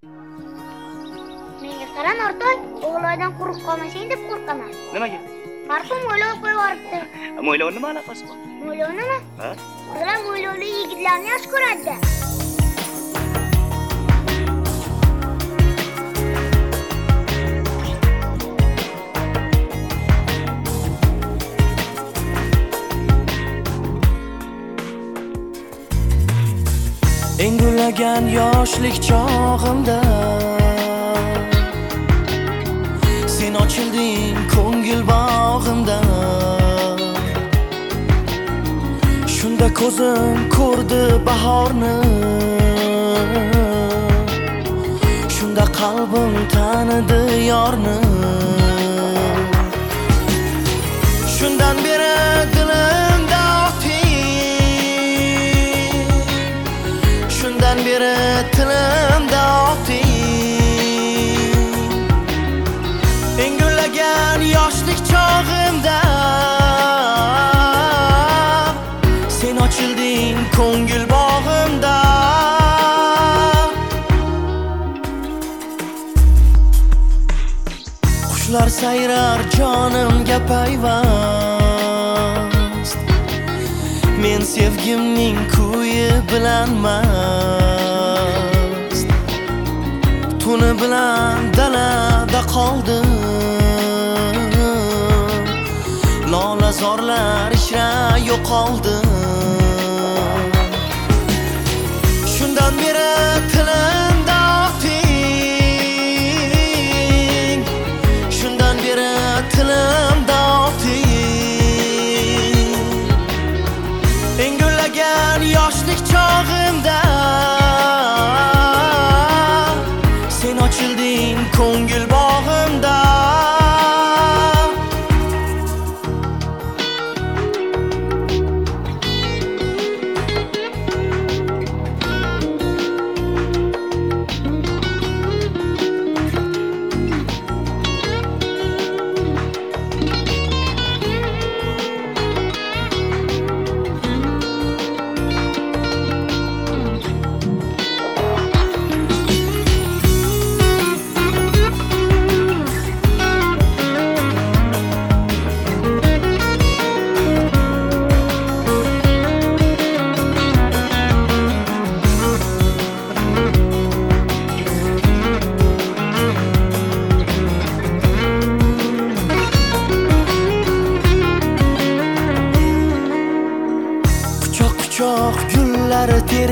Menga qara Nortoy, o'g'loydan quruq qolmasang deb qo'rqaman. Nimaga? Marhum mo'ylov qo'yib yuboribdi. Mo'ylovning nima aloqasi bor? Mo'ylov nima? Ha? Qizlar mo'ylovli yigitlarni yaxshi ko'radi. Engulagan yoshlik chog'imda sen ochilding ko'ngil bog'imda. Shunda ko'zim ko'rdi bahorni, shunda qalbim tanidi yorni. Shundan beri dilimda oting, shundan beri tilimda oting. Engulagan yoshlik chog'imda sen ochilding ko'ngil bog'imda. Qushlar sayrar jonimga payvast, men sevgimning kuyi bilan mast. Tuni bilan dalada qoldim, lola zorlar ishra yo'qoldi. Shundan beri tilimda oting, shundan beri tilimda oting. Engulagan yoshlik chog'imda sen ochilding ko'ngil bog'imda. Quchoq gullar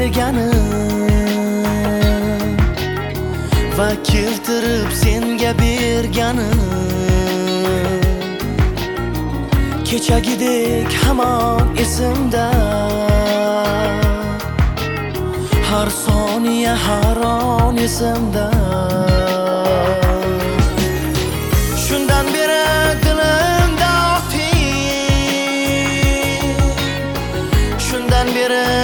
terganim va keltirib senga berganim, kechagidek hamon esimda. Har soniya har on esimda. Shundan beri dilimda oting, shundan beri